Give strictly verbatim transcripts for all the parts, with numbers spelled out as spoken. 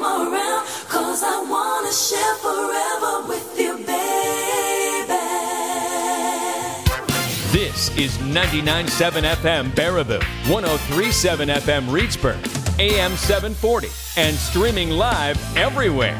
come around, 'cause I wanna share forever with you, baby. This is ninety-nine point seven F M Baraboo, one oh three point seven F M Reedsburg, A M seven forty, and streaming live everywhere.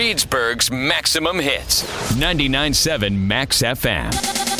Reedsburg's maximum hits. ninety-nine point seven Max F M.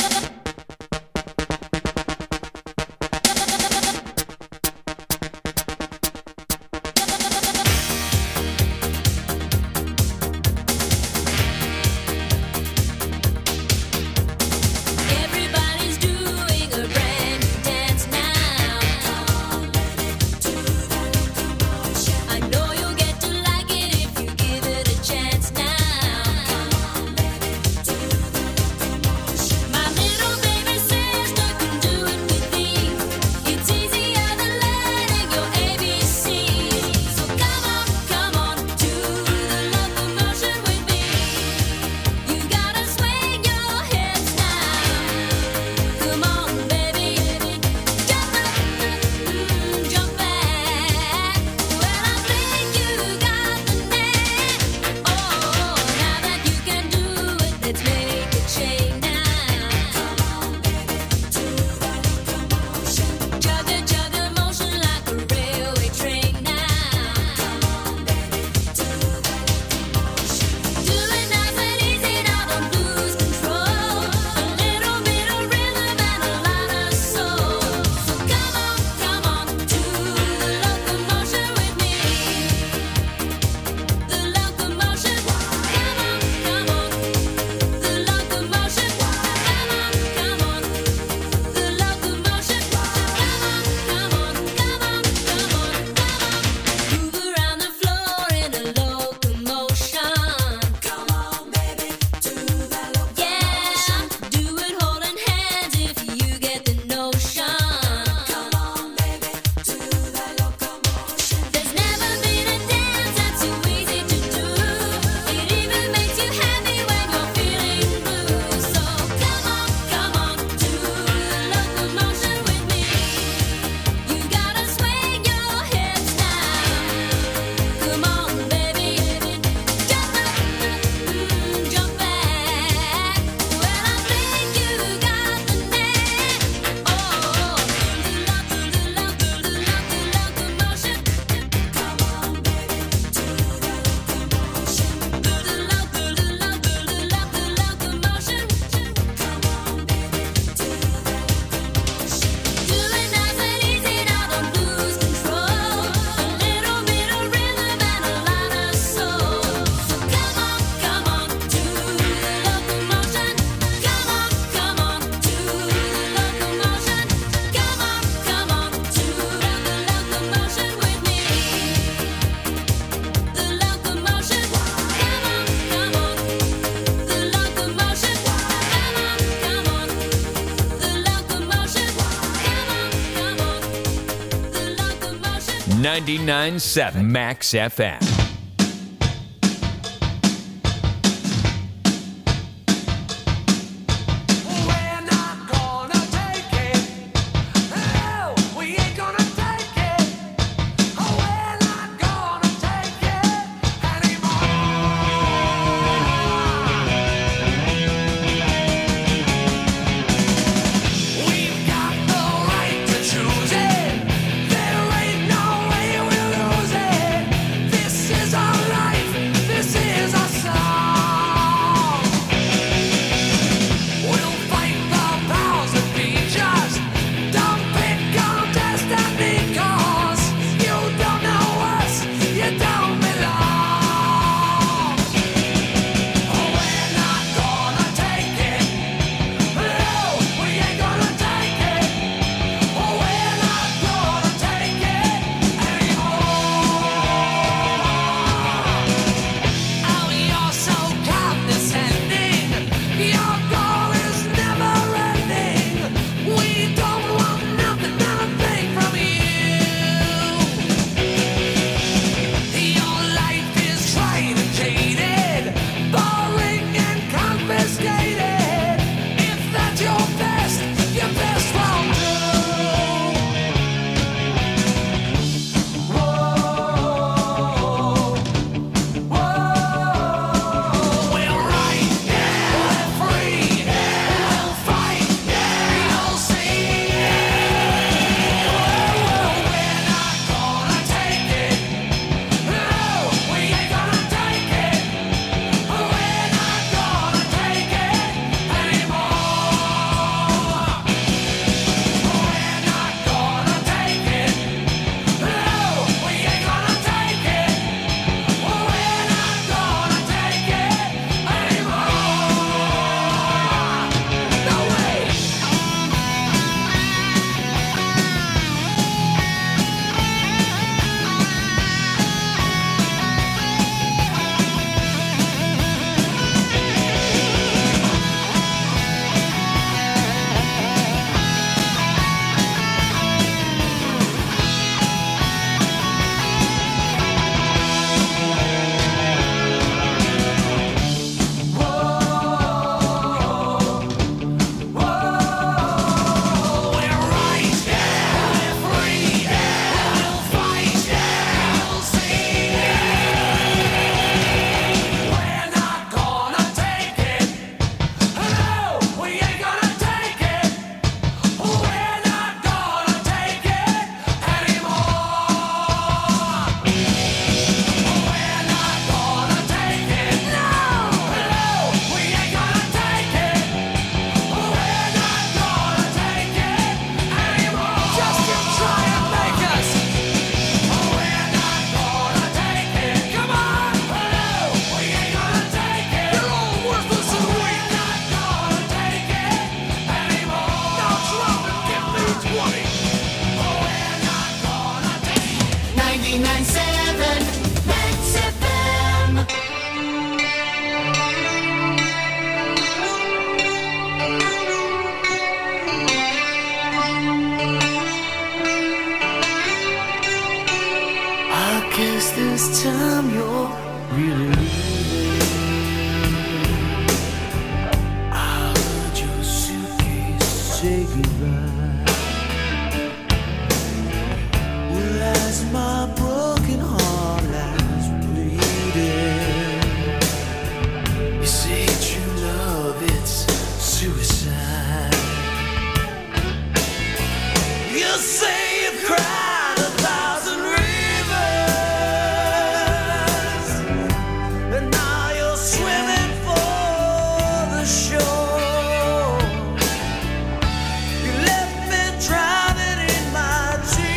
ninety-nine point seven Max F M. This guess this time you're really leaving. I heard your suitcase say goodbye. Well, as my broken heart lies bleeding, you say true love, it's suicide. You say you've cried a thousand rivers, and now you're swimming for the shore. You left me drowning in my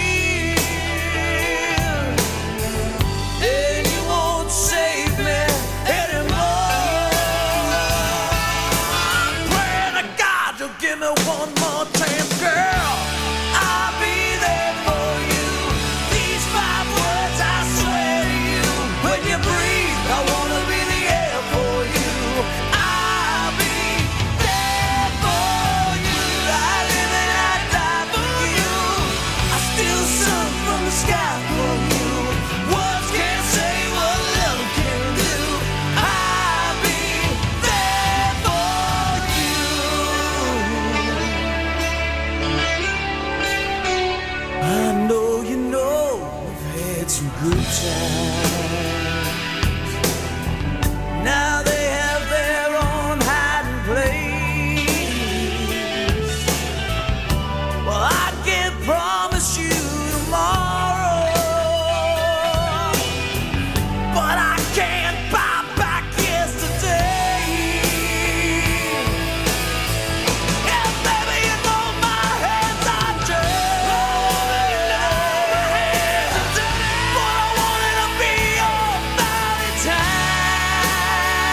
tears, and you won't save me anymore. I'm praying to God you'll give me one more chance, girl. I'll be there for you. These five words I swear to you. When you breathe, I wanna be the air for you. I'll be there for you. I live and I die for you. I steal sun from the sky for you. Words can't say what love can do. I'll be there for you. I know you know we've had some good times. Now they have their own hiding place. Well, I can't promise you tomorrow, but I can't buy back yesterday. And baby, you know my hands are dirty, but I wanted to be your Valentine.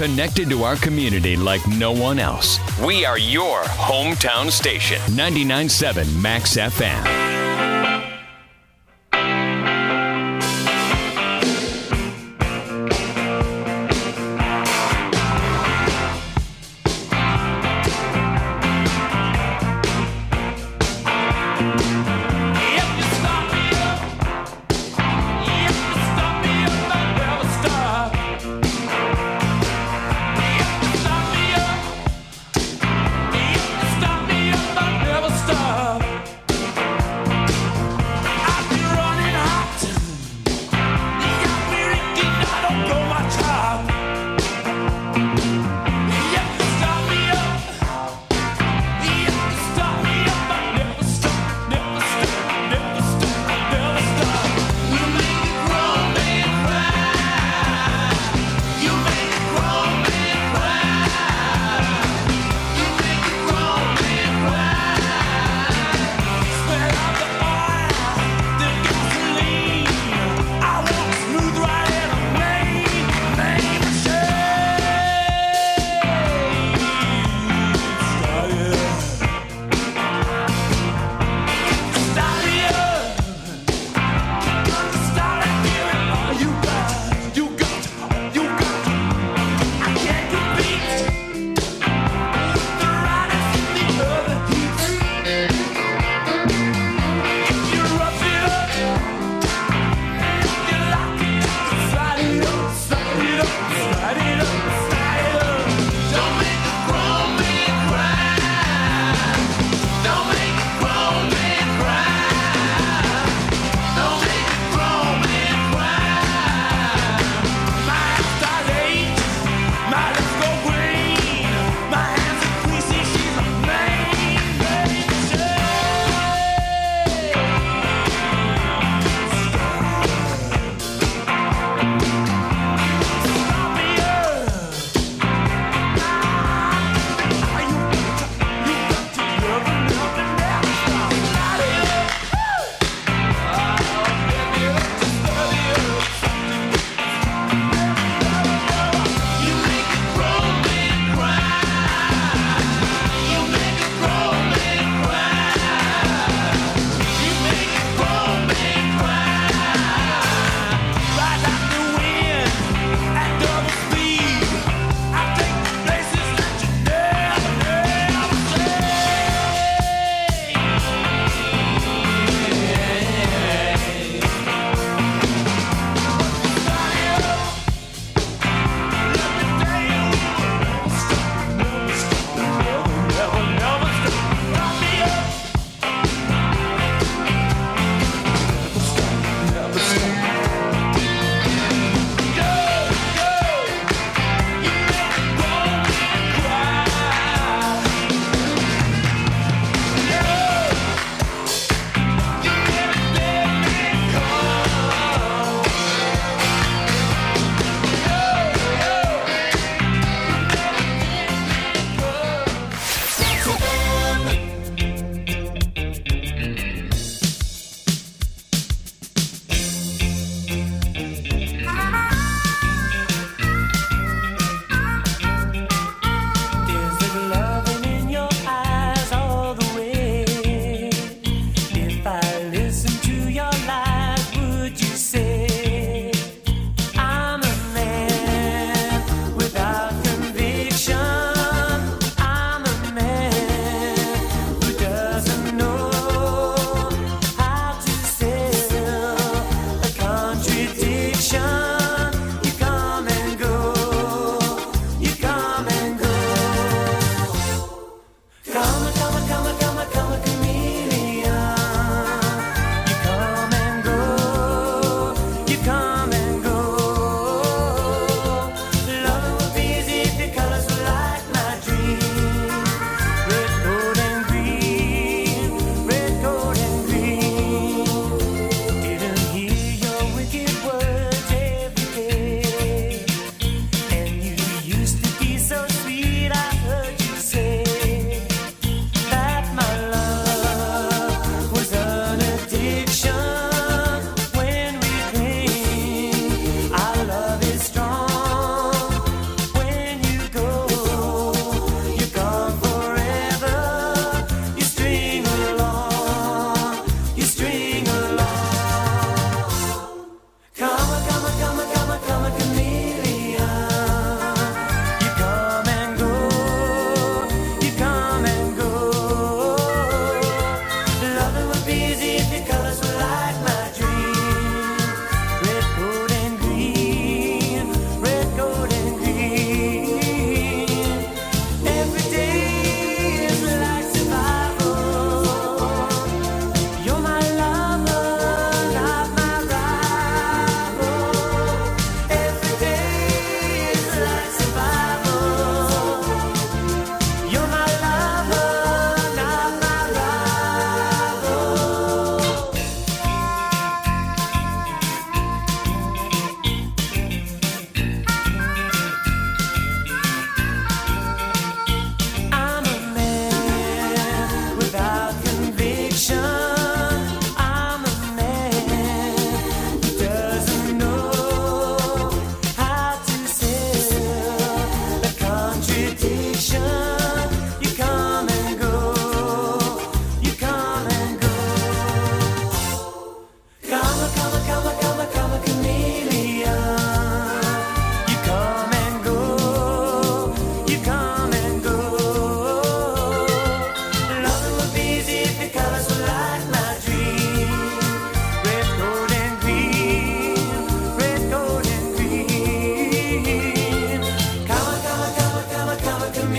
Connected to our community like no one else. We are your hometown station. ninety-nine point seven Max F M.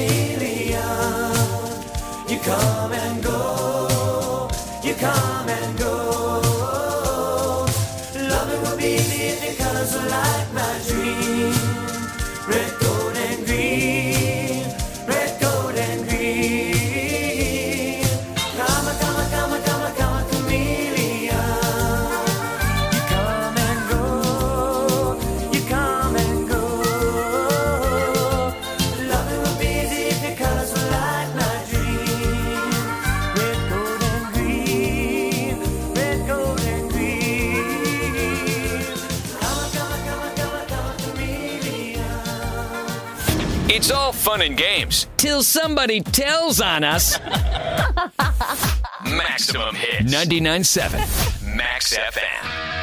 chameleon. You come and go, you come and go. Loving will be easy if your colors are like my dream. Red, gold, and green. Red, gold, and green. Come on, come on, come on, come on, come on, chameleon. You come and go, you come and go. Loving will be easy if your colors were like my dream. Red, gold, and green. Red, gold, and green. Come on, come on, come on, come on, come on, chameleon. It's all fun and games till somebody tells on us. Maximum Hits. ninety-nine point seven Max F M.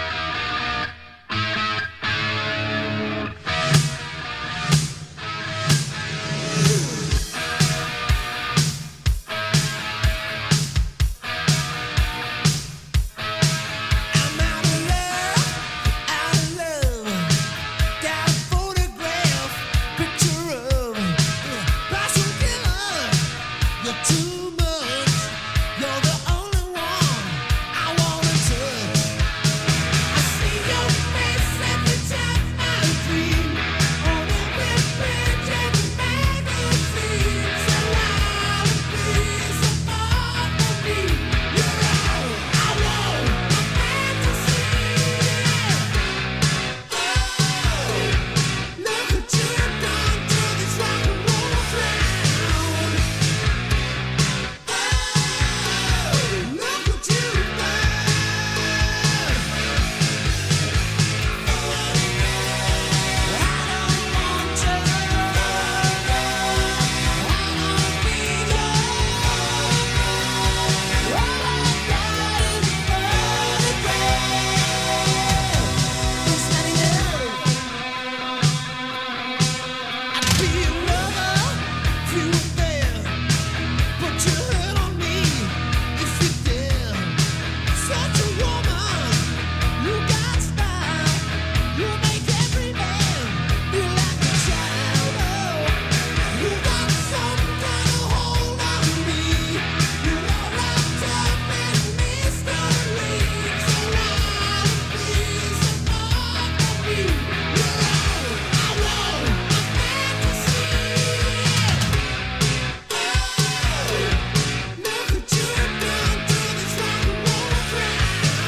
I'm out of love, out of love. Got a photograph, picture of Russell Killer. You're too much. You're the only one I wanna touch. I see your face every time I dream. On the webpage and the magazine. So I'll be so far from me. You're all I want, a fantasy. Look what you have done to this rock and roll crown. Look what you've done. I don't want to. I don't need love. All I got is a photograph. It's not enough. I'd be a lover if you were there. Put your head on me if you dare. Such a woman, you got style. You make every man feel like a child. Oh, you got some kind of hold on me. You're all wrapped up in mystery. So I'll be so far from you. You're all I want, a fantasy. Look what you have done to this rock and roll crown.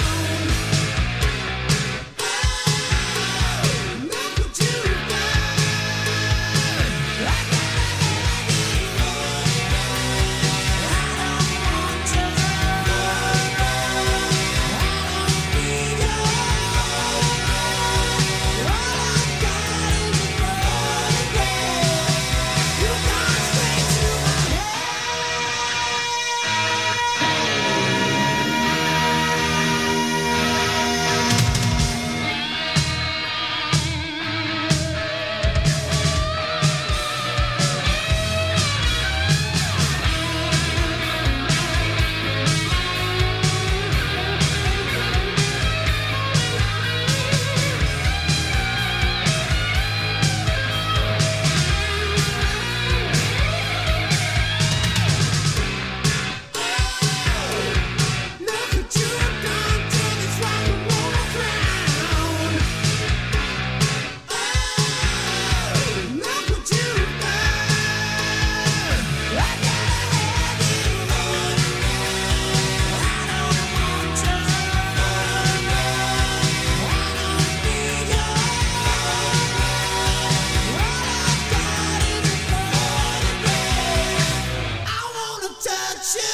Look what you've done. I gotta have you. I don't want to. I don't need love. All I got is a photograph. You've gone straight to my head. Look what you have done to this rock and roll crown. Look what you've done. I gotta have you. I don't want to. I don't need love. All I got is a photograph. I wanna touch you.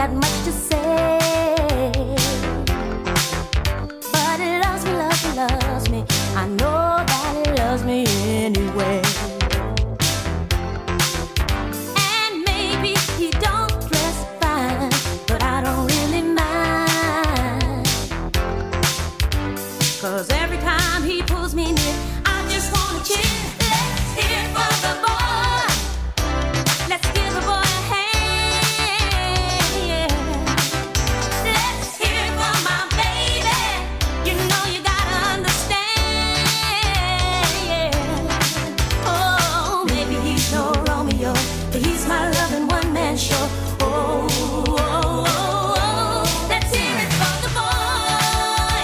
got much to say. But it loves me, loves me, loves me. I know that it loves me anyway. And maybe he don't dress fine, but I don't really mind. 'Cause every time he pulls me near, I just wanna cheer. Let's hear it for the boy. Let's give the boy a hand. Yeah. Let's hear it for my baby. You know you gotta understand. Yeah. Oh, maybe he's no Romeo, but he's my loving one man show. Oh, oh, oh, oh. Let's hear it for the boy.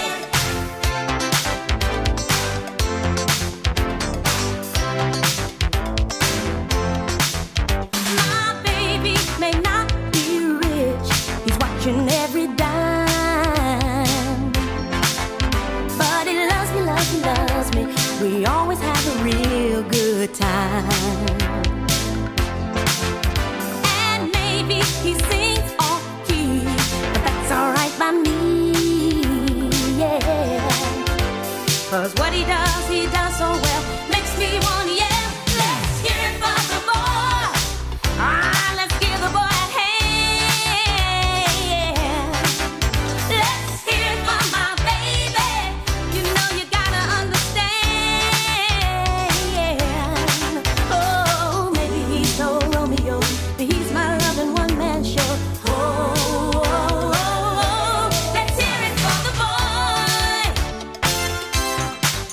My baby may not be rich, he's watching every dime, but he loves me, loves me, loves me. We always have a real good time. And maybe he sings off key, but that's alright by me, yeah. 'Cause what he does, he does so well, makes me wanna yell. Let's hear it for the boy. Ah, let's give the boy a hand. Yeah. Let's hear it for my baby. You know you gotta understand. Yeah. Oh, maybe he's no Romeo, but he's my loving one man show. Oh, oh, oh, oh. Let's hear it for the boy.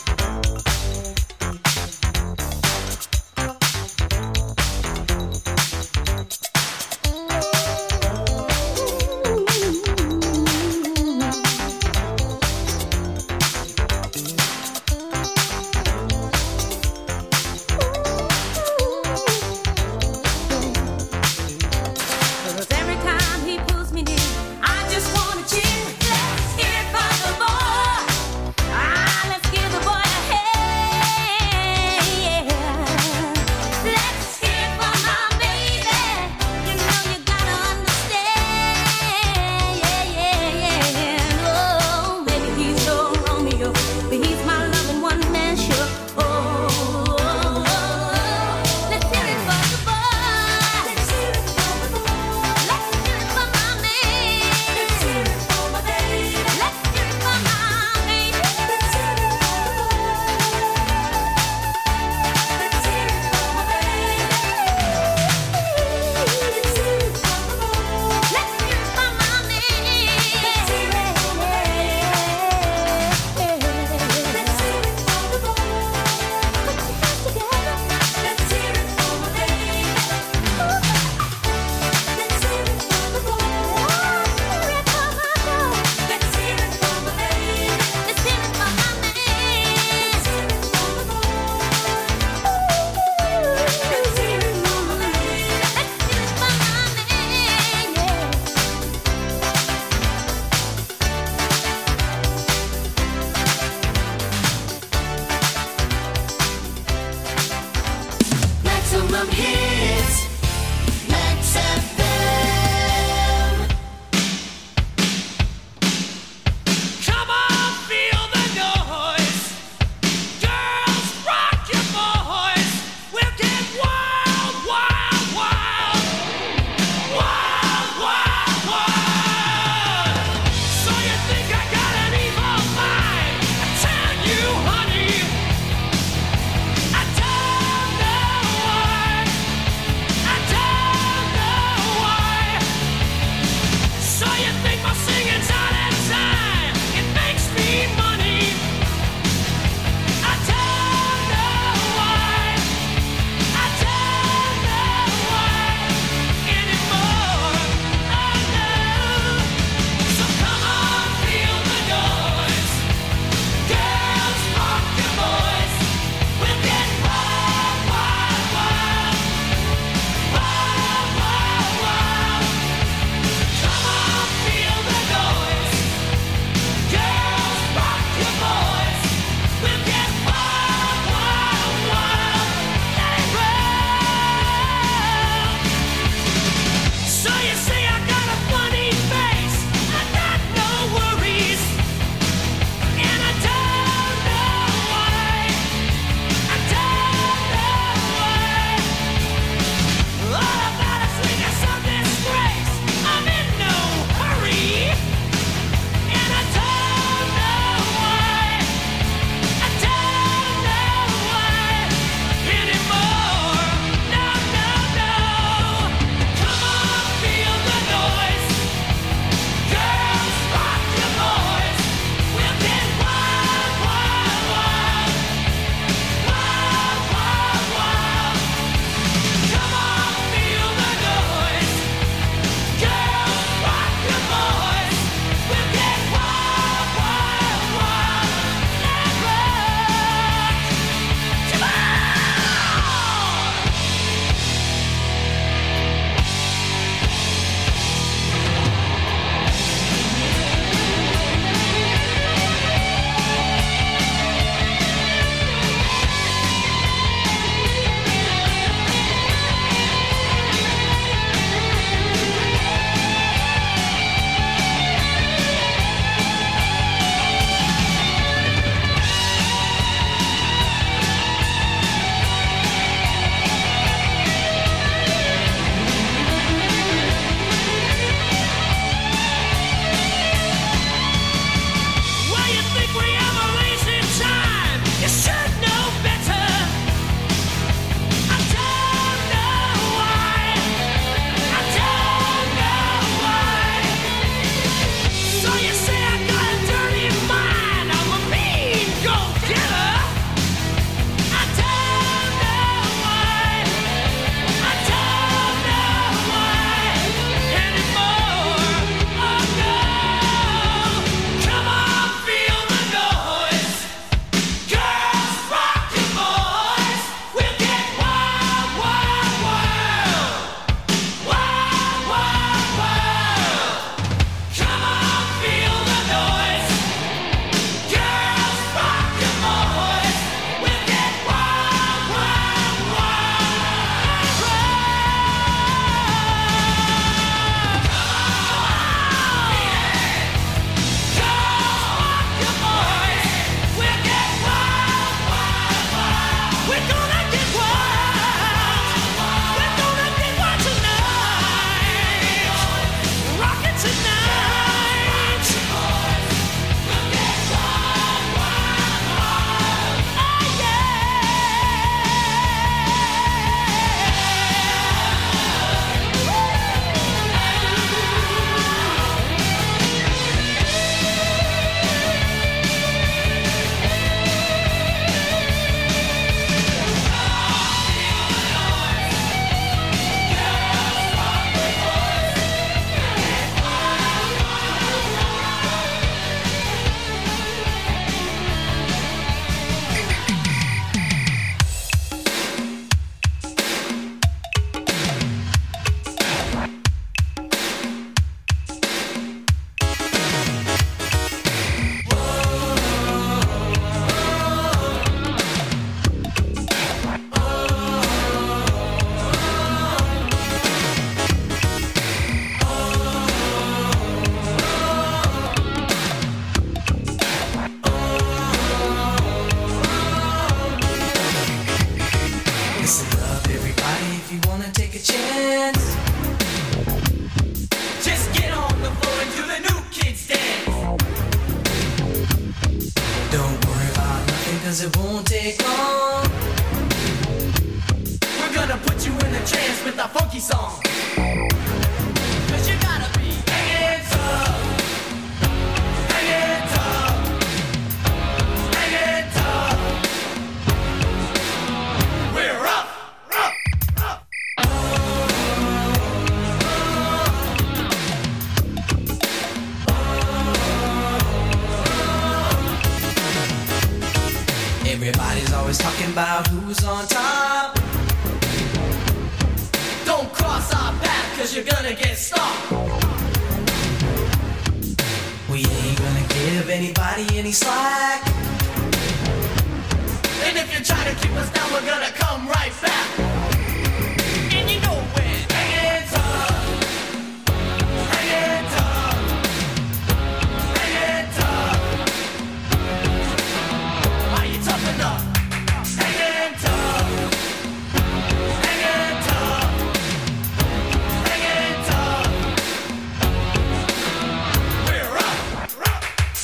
cause it won't take long. We're gonna put you in a trance with our funky song. Cause you gotta be hanging tough, hanging tough, hanging tough. We're up, up, up. Everybody's always talking about who's on top. Don't cross our path, cause you're gonna get stopped. We ain't gonna give anybody any slack. And if you try to keep us down, we're gonna come right back. And you know we're hanging tough, hanging tough, hanging tough. Are you tough enough? Hanging tough, hanging tough, hanging tough. We're up, up,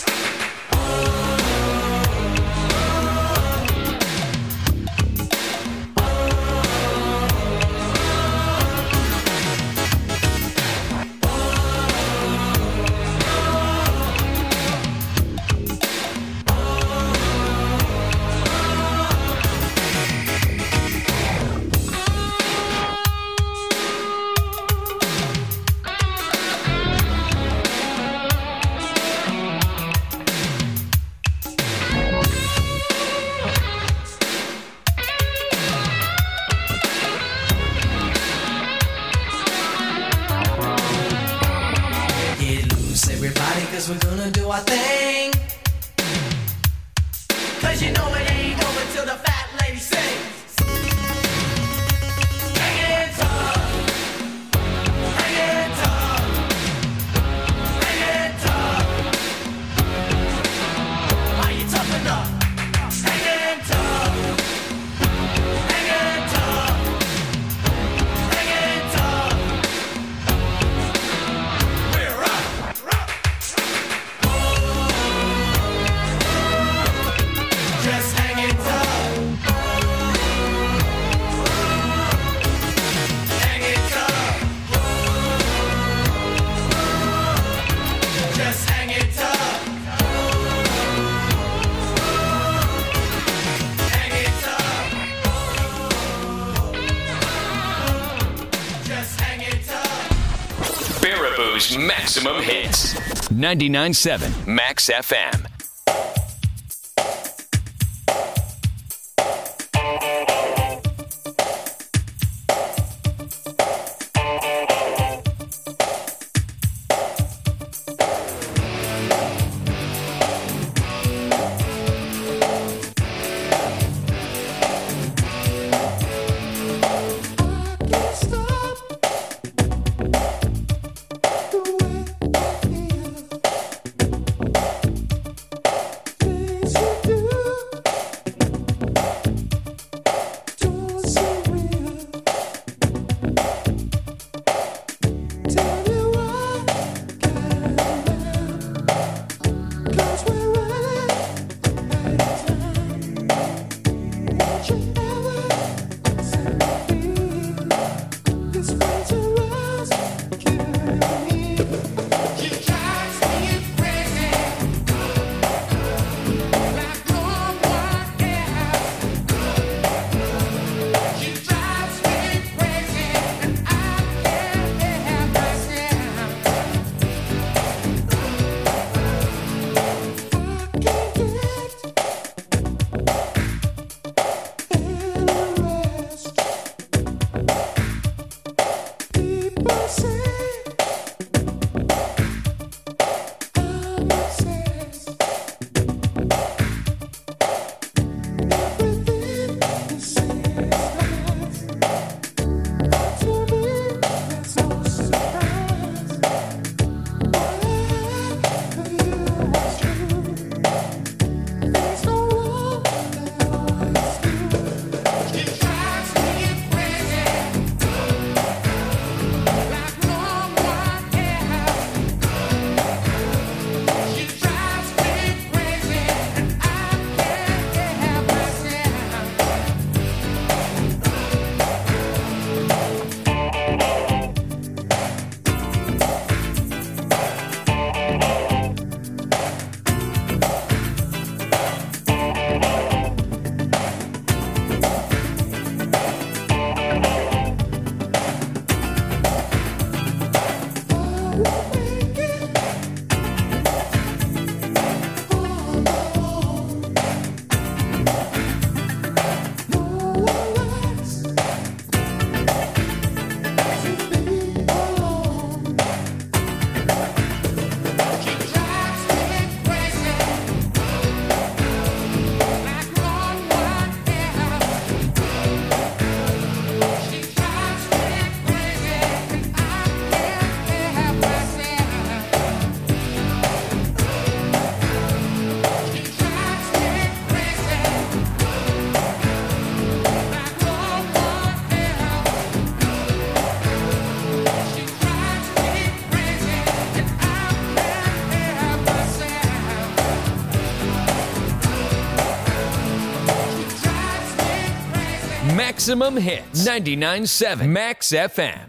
get loose, everybody, cause we're gonna do our thing. Cause you know it ain't over till the fat lady sings. Hanging tough, hanging tough, hanging tough. Are you tough enough? Hanging tough, hanging tough, hanging tough. We're up, up. Just hanging tough, hanging tough, just hanging tough, hanging tough, just hanging tough. Baraboo's Maximum Hits. ninety-nine point seven Max F M. Maximum Hits. ninety-nine point seven Max F M.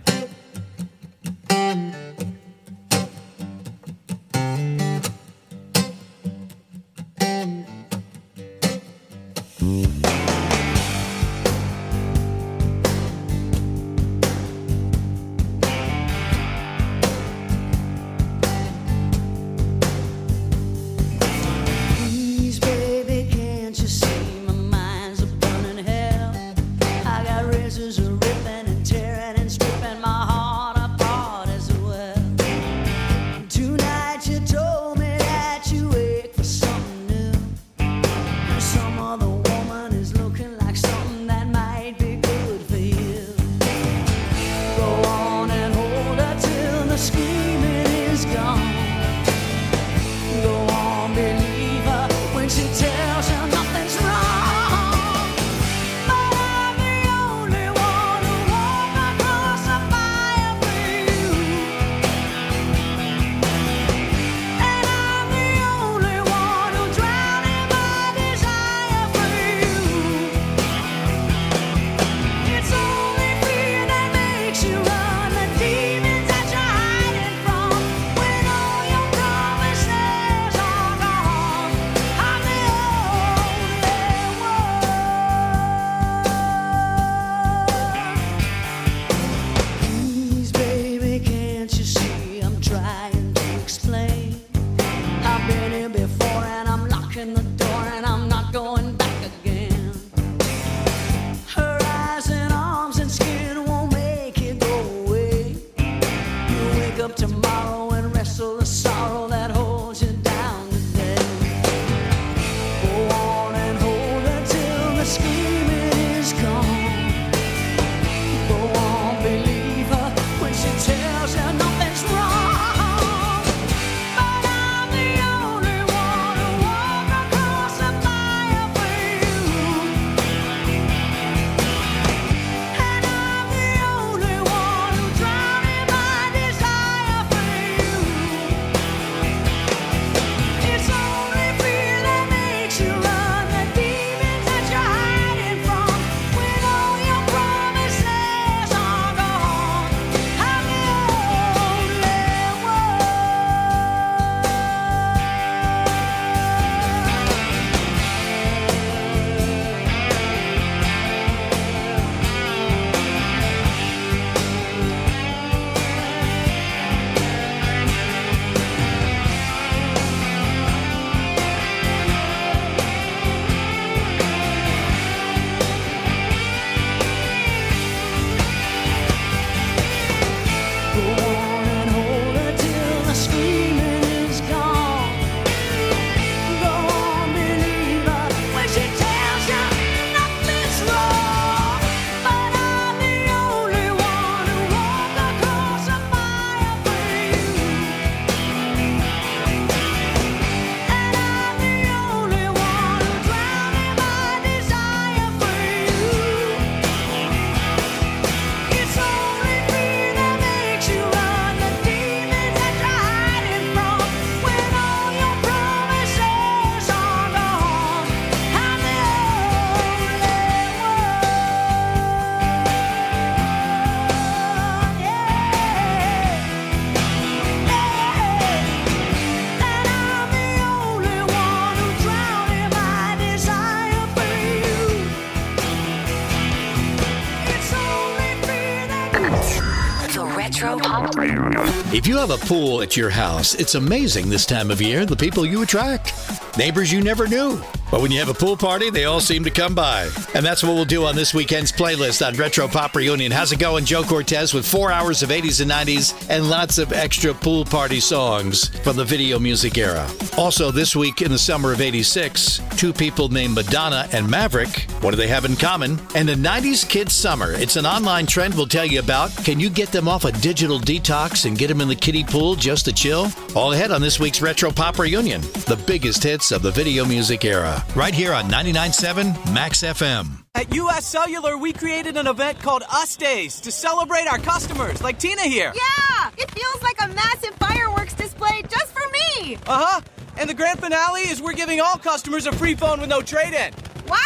If you have a pool at your house, it's amazing this time of year the people you attract. Neighbors you never knew. But when you have a pool party, they all seem to come by. And that's what we'll do on this weekend's playlist on Retro Pop Reunion. How's it going, Joe Cortez, with four hours of eighties and nineties and lots of extra pool party songs from the video music era. Also, this week in the summer of eighty-six, two people named Madonna and Maverick. What do they have in common? And the nineties Kids Summer. It's an online trend we'll tell you about. Can you get them off a digital detox and get them in the kiddie pool just to chill? All ahead on this week's Retro Pop Reunion. The biggest hits of the video music era. Right here on ninety-nine point seven Max F M. At U S Cellular, we created an event called Us Days to celebrate our customers, like Tina here. Yeah! It feels like a massive fireworks display just for me! Uh-huh. And the grand finale is we're giving all customers a free phone with no trade-in. What?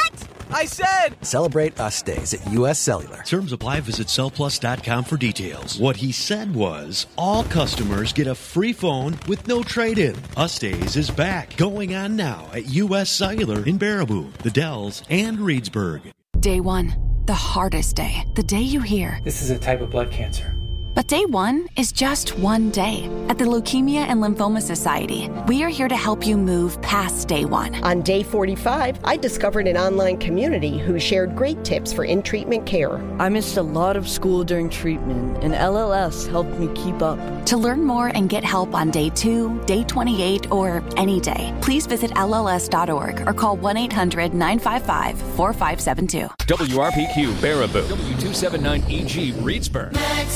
I said... Celebrate Us Days at U S Cellular. Terms apply. Visit cell plus dot com for details. What he said was, all customers get a free phone with no trade-in. Us Days is back. Going on now at U S Cellular in Baraboo, the Dells, and Reedsburg. Day one, the hardest day. The day you hear, this is a type of blood cancer. But day one is just one day. At the Leukemia and Lymphoma Society, we are here to help you move past day one. On day forty-five, I discovered an online community who shared great tips for in-treatment care. I missed a lot of school during treatment, and L L S helped me keep up. To learn more and get help on day two, day twenty-eight, or any day, please visit L L S dot org or call one eight hundred nine five five four five seven two. W R P Q Baraboo, W two seventy-nine E G Reedsburg.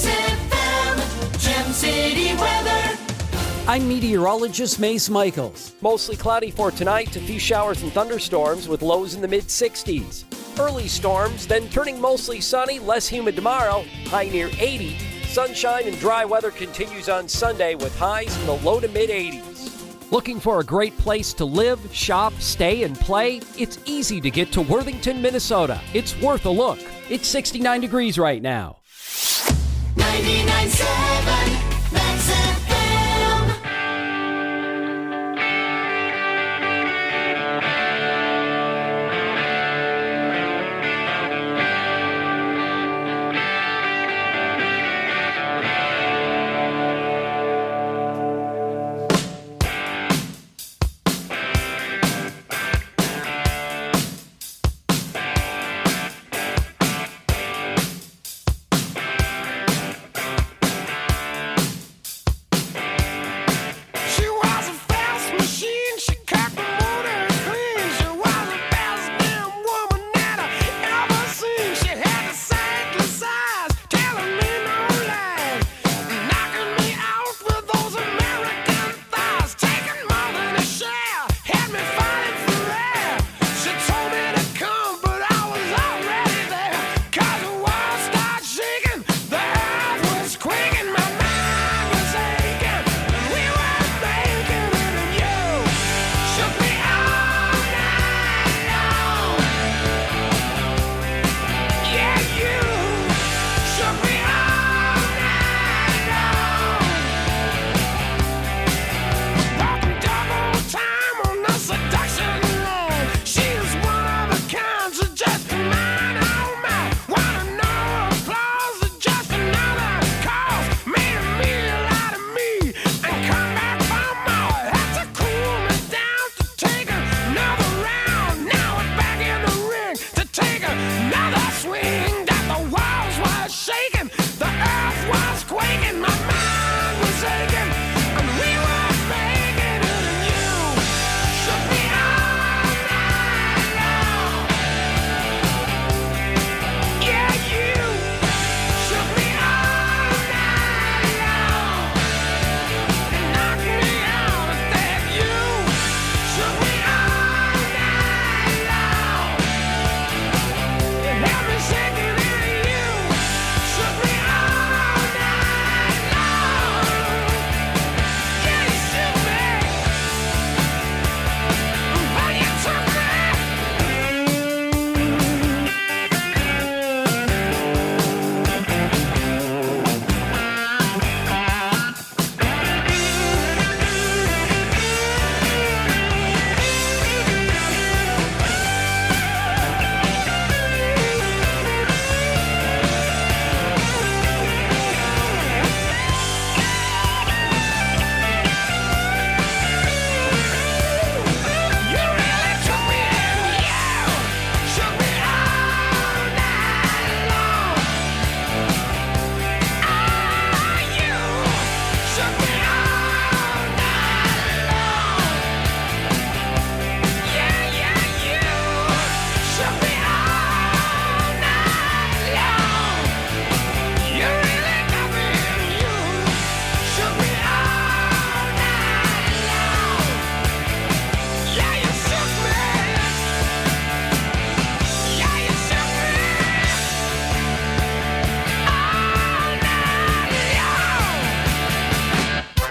Gem City weather. I'm meteorologist Mace Michaels. Mostly cloudy for tonight, a few showers and thunderstorms with lows in the mid sixties. Early storms, then turning mostly sunny, less humid tomorrow, high near eighty. Sunshine and dry weather continues on Sunday with highs in the low to mid eighties. Looking for a great place to live, shop, stay, and play? It's easy to get to Worthington, Minnesota. It's worth a look. It's sixty-nine degrees right now. ninety-nine point seven Max F M.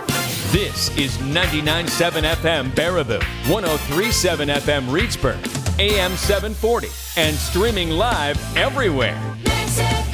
This is ninety-nine point seven F M Baraboo, one oh three point seven F M Reedsburg, A M seven forty, and streaming live everywhere. Mix F M.